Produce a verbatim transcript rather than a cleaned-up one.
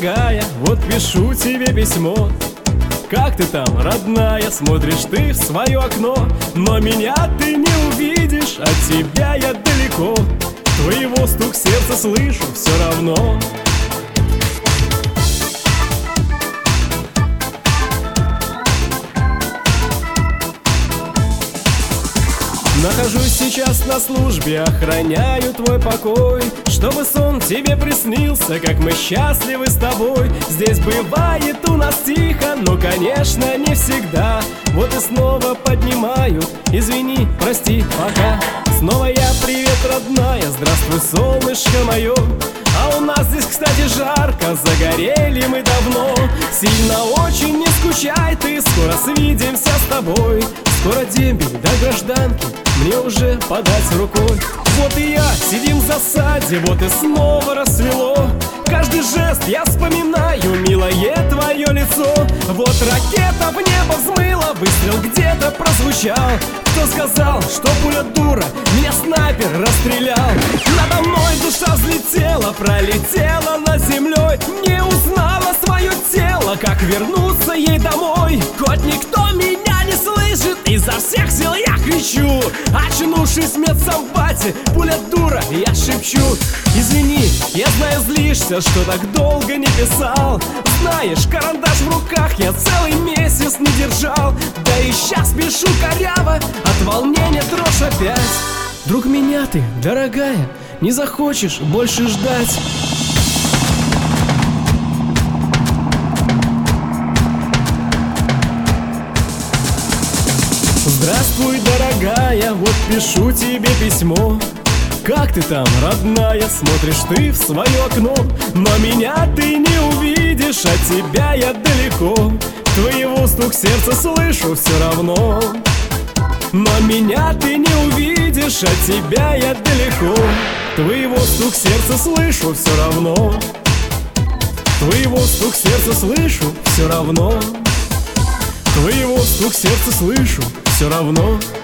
дорогая, вот пишу тебе письмо. Как ты там, родная, смотришь ты в свое окно, но меня ты не увидишь, от тебя я далеко. Твоего стук сердца слышу все равно. Нахожусь сейчас на службе, охраняю твой покой, чтобы сон тебе приснился, как мы счастливы с тобой. Здесь бывает у нас тихо, но, конечно, не всегда. Вот и снова поднимаю, извини, прости, пока. Снова я, привет, родная, здравствуй, солнышко мое. А у нас здесь, кстати, жарко, загорели мы давно. Сильно очень не скучай ты, скоро свидимся с тобой. Скоро дембель до гражданки, мне уже подать рукой. Вот и я, сидим в засаде, вот и снова рассвело. Каждый жест я вспоминаю, милое твое лицо. Вот ракета в небо взмыла, выстрел где-то прозвучал. Кто сказал, что пуля дура, меня снайпер расстрелял? Надо мной душа взлетела, пролетела над землей. Не узнала свое тело, как вернуться ей домой. Хоть никто меня не слышит, изо всех сил я кричу. Очнувшись в медсанбате, пуля дура, я шепчу. Извини, я знаю, злишься, что так долго не писал. Знаешь, карандаш в руках я целый месяц не держал. Да и сейчас пишу коряво, от волнения дрожь опять. Вдруг меня ты, дорогая, не захочешь больше ждать. Здравствуй, дорогая, вот пишу тебе письмо. Как ты там, родная, смотришь ты в свое окно, но меня ты не увидишь, от тебя я далеко. Твоего стук сердца слышу все равно. Но меня ты не увидишь, от тебя я далеко. Твоего стук сердца слышу все равно. Твоего стук сердца слышу все равно. Твоего стук сердца слышу все равно.